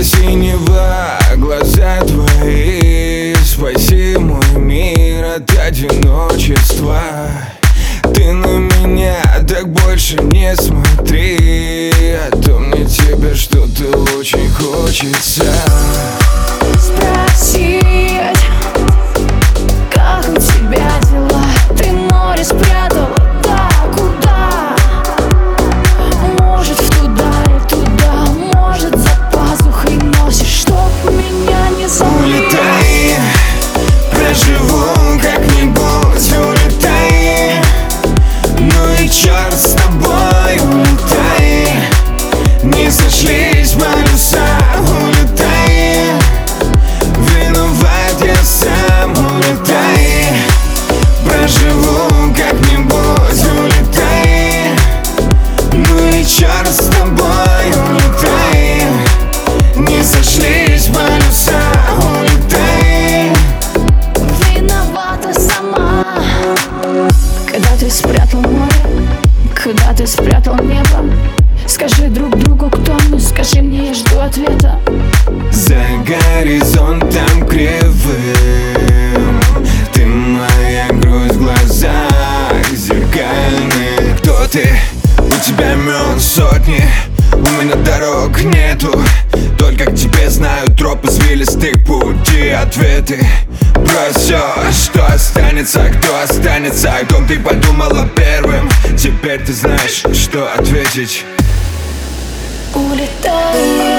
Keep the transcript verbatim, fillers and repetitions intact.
синева, глаза твои. Спаси мой мир от одиночества. Ты на меня так больше не смотри, а то мне тебе что-то очень хочется спросить, как у тебя дела? Ты море спрятала, да, куда? Может, в туда и туда, может, за пазухой носишь, чтоб меня не забыть. Улетай, проживу как-нибудь, улетай. Ну и черт с тобой, улетай. Не сошлись полюса, улетай. Виноват я сам, улетай. Проживу как-нибудь, улетай. Ну и черт с тобой, улетай. Не сошлись полюса, улетай. Виновата сама. Когда ты спрятал море, когда ты спрятал небо, скажи друг другу, кто мы, скажи мне, я жду ответа. За горизонтом кривым ты моя грусть в глазах зеркальных. Кто ты? У тебя имен сотни, у меня дорог нету. Только к тебе знаю тропы извилистых пути, ответы. Брось все, что останется, кто останется, о ком ты подумала первым. Теперь ты знаешь, что ответить. Улетай.